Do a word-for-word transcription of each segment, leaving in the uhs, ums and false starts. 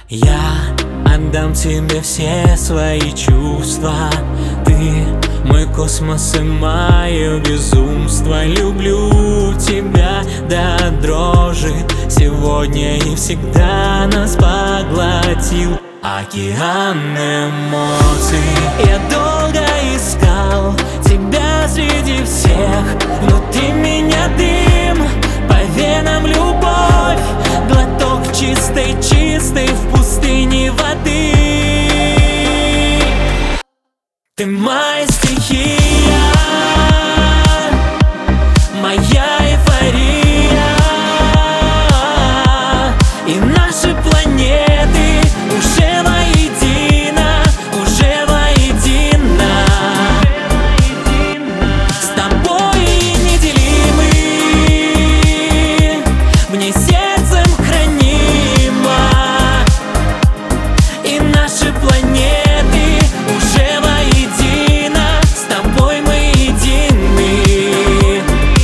Я отдам тебе все свои чувства. Ты мой космос и мое безумство. Люблю тебя до дрожи. Сегодня и всегда нас поглотил океан эмоций. Я долго искал тебя среди всех. Внутри меня дым, по венам любовь. Глоток чистой, чистой в пустыне воды. Ты моя стихия, моя эйфория. И наши планеты уже воедино, уже воедино. С тобой неделимы, мне сердцем хранимо. И наши планеты уже воедино. С тобой мы едины.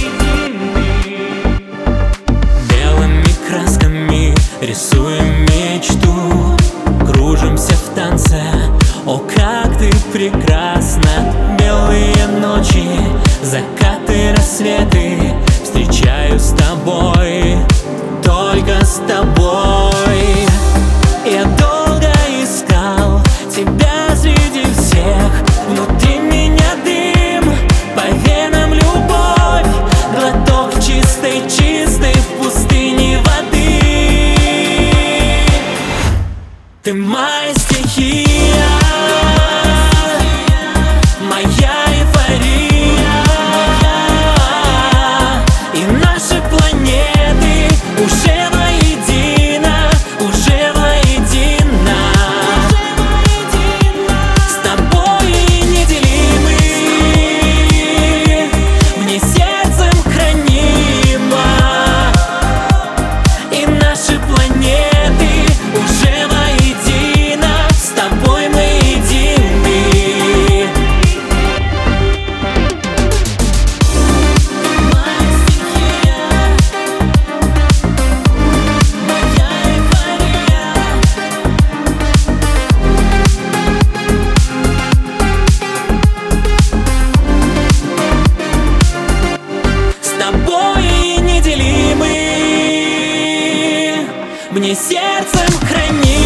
Белыми красками рисуем мечту, кружимся в танце. О, как ты прекрасна! Белые ночи, закаты, рассветы встречаю с тобой, только с тобой. Я долго искал тебя среди всех. Внутри меня дым, по венам любовь. Глоток чистой, чистой в пустыне воды. Ты моя стихия, моя эйфория. И наши планеты уже воедино, уже воедино. С тобой неделимы, мне сердцем хранимо. И наши планеты уже воедино. С тобой мы едины. Моя стихия, моя эйфория. С тобой неделимы, мне сердцем хранимо.